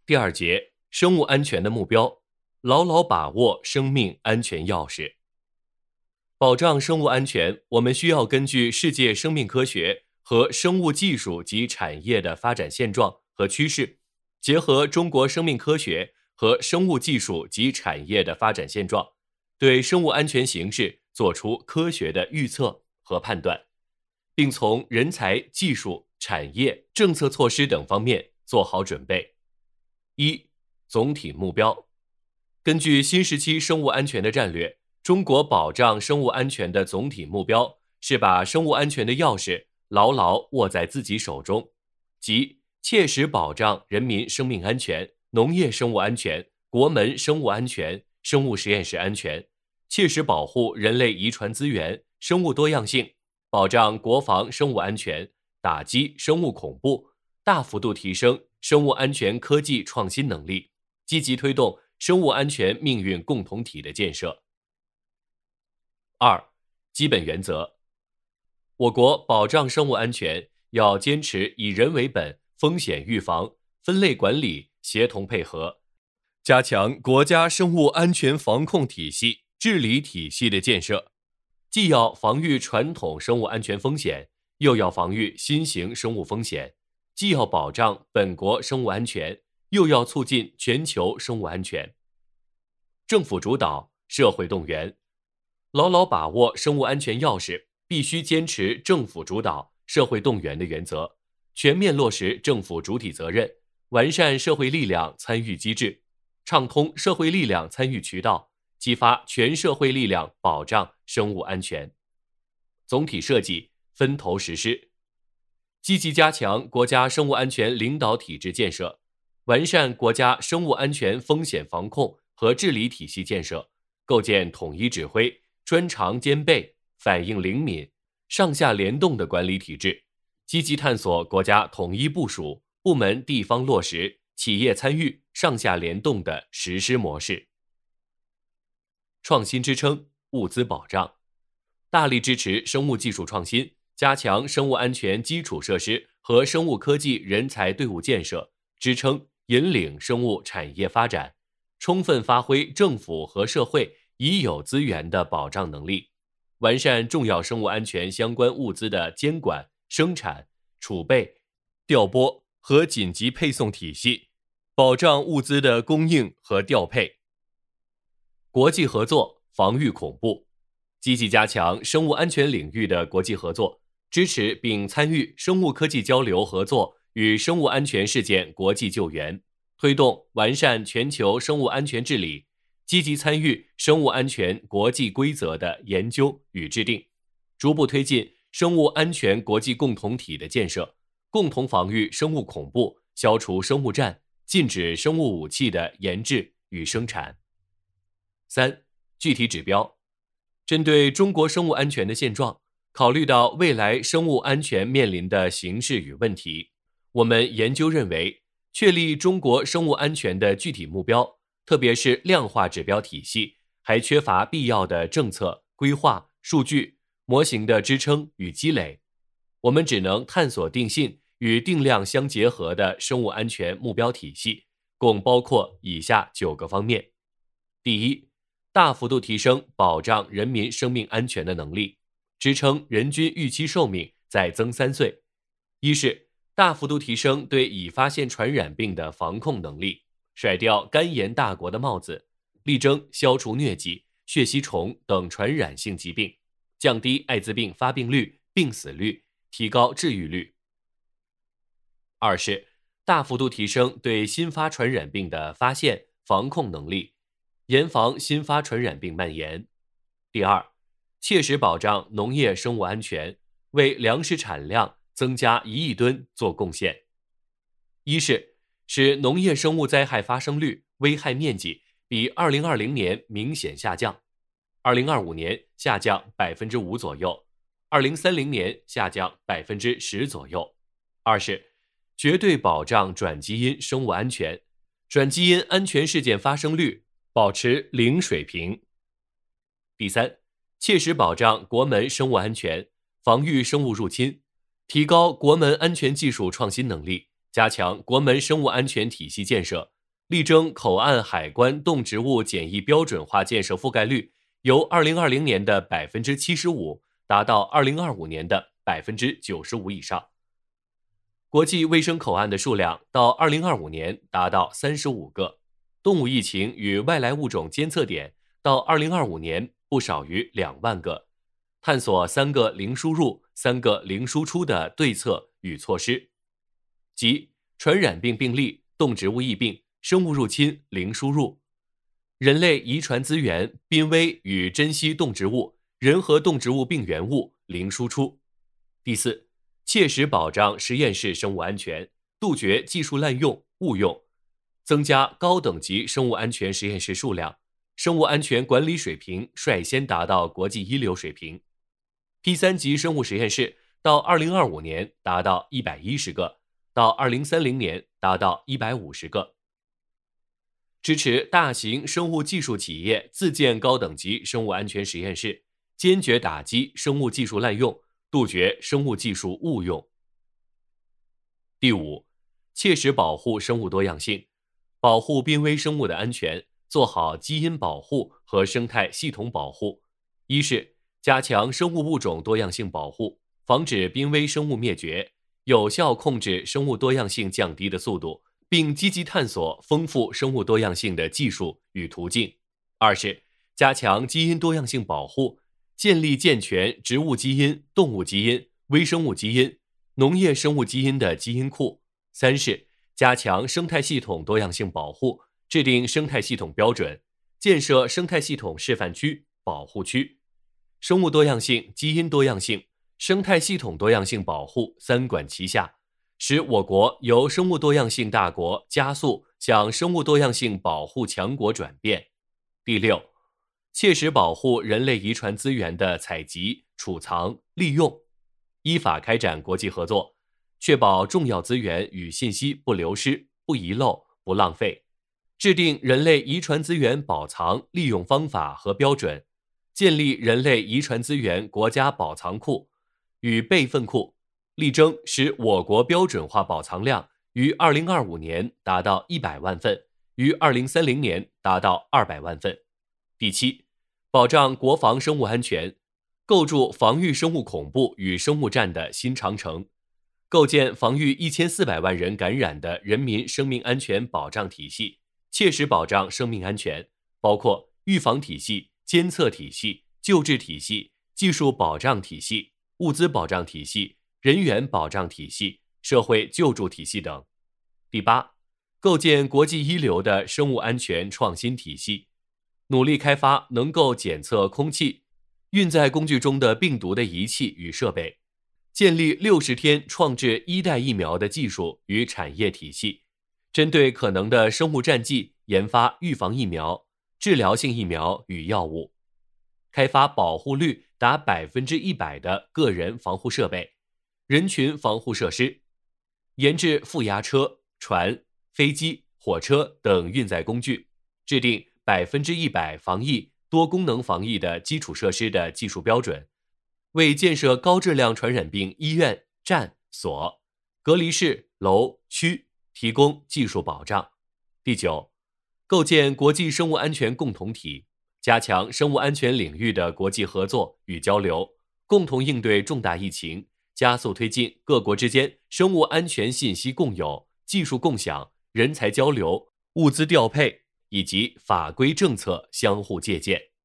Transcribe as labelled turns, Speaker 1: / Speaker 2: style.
Speaker 1: 第二节，生物安全的目标，牢牢把握生命安全钥匙。保障生物安全，我们需要根据世界生命科学和生物技术及产业的发展现状和趋势，结合中国生命科学和生物技术及产业的发展现状，对生物安全形势做出科学的预测和判断，并从人才、技术、产业、政策措施等方面做好准备。一、总体目标。根据新时期生物安全的战略，中国保障生物安全的总体目标是把生物安全的钥匙牢牢握在自己手中，即切实保障人民生命安全、农业生物安全、国门生物安全、生物实验室安全，切实保护人类遗传资源、生物多样性，保障国防生物安全，打击生物恐怖，大幅度提升生物安全科技创新能力，积极推动生物安全命运共同体的建设。二、基本原则。我国保障生物安全要坚持以人为本、风险预防、分类管理协同配合，加强国家生物安全防控体系、治理体系的建设，既要防御传统生物安全风险，又要防御新型生物风险，既要保障本国生物安全，又要促进全球生物安全。政府主导，社会动员。牢牢把握生物安全钥匙，必须坚持政府主导、社会动员的原则，全面落实政府主体责任，完善社会力量参与机制，畅通社会力量参与渠道，激发全社会力量保障生物安全。总体设计，分头实施。积极加强国家生物安全领导体制建设，完善国家生物安全风险防控和治理体系建设，构建统一指挥、专长兼备、反应灵敏、上下联动的管理体制，积极探索国家统一部署、部门地方落实、企业参与、上下联动的实施模式。创新支撑，物资保障。大力支持生物技术创新，加强生物安全基础设施和生物科技人才队伍建设，支撑引领生物产业发展，充分发挥政府和社会已有资源的保障能力，完善重要生物安全相关物资的监管、生产、储备、调拨和紧急配送体系，保障物资的供应和调配。国际合作，防御恐怖。积极加强生物安全领域的国际合作，支持并参与生物科技交流合作与生物安全事件国际救援，推动完善全球生物安全治理，积极参与生物安全国际规则的研究与制定，逐步推进生物安全国际共同体的建设，共同防御生物恐怖，消除生物战，禁止生物武器的研制与生产。三、具体指标。针对中国生物安全的现状，考虑到未来生物安全面临的形势与问题，我们研究认为，确立中国生物安全的具体目标，特别是量化指标体系，还缺乏必要的政策、规划、数据、模型的支撑与积累。我们只能探索定性与定量相结合的生物安全目标体系，共包括以下9个方面。第一，大幅度提升保障人民生命安全的能力，支撑人均预期寿命再增3岁。一是大幅度提升对已发现传染病的防控能力，甩掉肝炎大国的帽子，力争消除疟疾、血吸虫等传染性疾病，降低艾滋病发病率、病死率，提高治愈率。二是大幅度提升对新发传染病的发现、防控能力，严防新发传染病蔓延。第二，切实保障农业生物安全，为粮食产量增加1亿吨做贡献。一是使农业生物灾害发生率、危害面积比2020年明显下降，2025年下降5%左右，2030年下降10%左右。二是绝对保障转基因生物安全，转基因安全事件发生率保持0水平。第三，切实保障国门生物安全，防御生物入侵，提高国门安全技术创新能力，加强国门生物安全体系建设， 力争口岸海关动植物检疫标准化建设覆盖率由2020年的 75% 达到2025年的 95% 以上。国际卫生口岸的数量到2025年达到35个，动物疫情与外来物种监测点到2025年不少于2万个，探索3个零输入、3个零输出的对策与措施，即传染病病例、动植物疫病、生物入侵零输入，人类遗传资源、濒危与珍稀动植物、人和动植物病原物零输出。第四，切实保障实验室生物安全，杜绝技术滥用、误用，增加高等级生物安全实验室数量，生物安全管理水平率先达到国际一流水平。P3级生物实验室到2025年达到110个，到2030年达到150个。支持大型生物技术企业自建高等级生物安全实验室，坚决打击生物技术滥用，杜绝生物技术误用。第五，切实保护生物多样性，保护濒危生物的安全，做好基因保护和生态系统保护。一是加强生物物种多样性保护，防止濒危生物灭绝，有效控制生物多样性降低的速度，并积极探索丰富生物多样性的技术与途径。二是加强基因多样性保护，建立健全植物基因、动物基因、微生物基因、农业生物基因的基因库。三是加强生态系统多样性保护，制定生态系统标准，建设生态系统示范区、保护区。生物多样性、基因多样性、生态系统多样性保护三管齐下，使我国由生物多样性大国加速向生物多样性保护强国转变。第六，切实保护人类遗传资源的采集、储藏、利用，依法开展国际合作，确保重要资源与信息不流失、不遗漏、不浪费，制定人类遗传资源保藏、利用方法和标准，建立人类遗传资源国家保藏库与备份库，力争使我国标准化保藏量于2025年达到100万份，于2030年达到200万份。第七，保障国防生物安全，构筑防御生物恐怖与生物战的新长城，构建防御1400万人感染的人民生命安全保障体系，切实保障生命安全，包括预防体系、监测体系、救治体系、技术保障体系、物资保障体系、人员保障体系、社会救助体系等。第八，构建国际一流的生物安全创新体系，努力开发能够检测空气、运载工具中的病毒的仪器与设备，建立60天创制1代疫苗的技术与产业体系，针对可能的生物战剂研发预防疫苗、治疗性疫苗与药物，开发保护率达100%的个人防护设备、人群防护设施，研制负压车、船、飞机、火车等运载工具，制定100%防疫、多功能防疫的基础设施的技术标准，为建设高质量传染病医院、站、所、隔离室、楼、区提供技术保障。第九，构建国际生物安全共同体，加强生物安全领域的国际合作与交流，共同应对重大疫情，加速推进各国之间生物安全信息共有、技术共享、人才交流、物资调配以及法规政策相互借鉴。